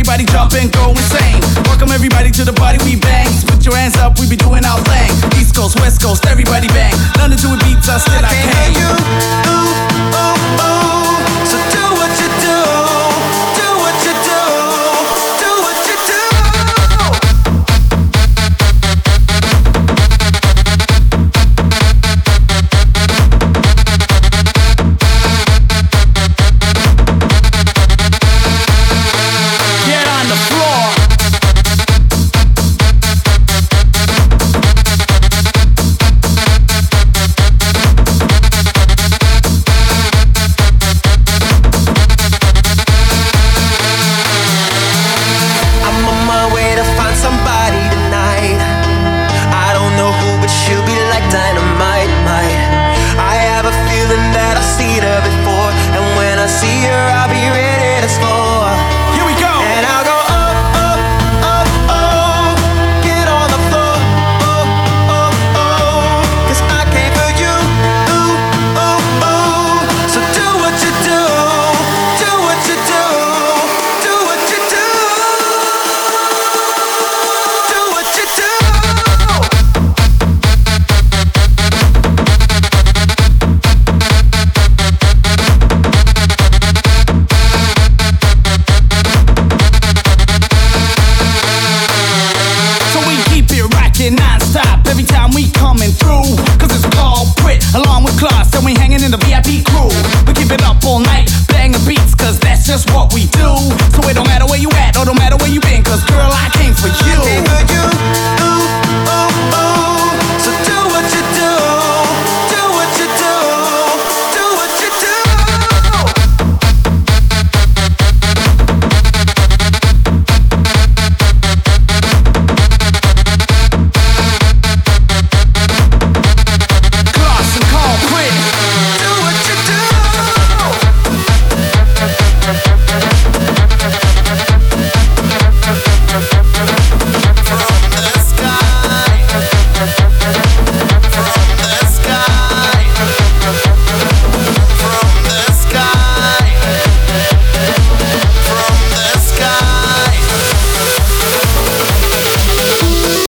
everybody jump and go insane. Welcome everybody to the party we bang. Put your hands up, we be doing our thing. East Coast, West Coast, everybody bang. London to it beats us, still I can't hear you. Ooh, ooh, ooh. So do what you do. Do what you do. Do what you do. Get on the floor. I'm on my way to find somebody tonight. I don't know who, but she'll be like dynamite. I have a feeling that I've seen her before, and when I see her, I'll be ready to score. Here we go. And I'll go up, up, up, oh. Get on the floor, oh, oh, oh. 'Cause I came for you, ooh, ooh, ooh. So do what you do, do what you do, do what you do, do what you do. So we keep it rockin' non-stop every time we coming through. 'Cause it's called Brit, along with Class, and we hanging in the VIP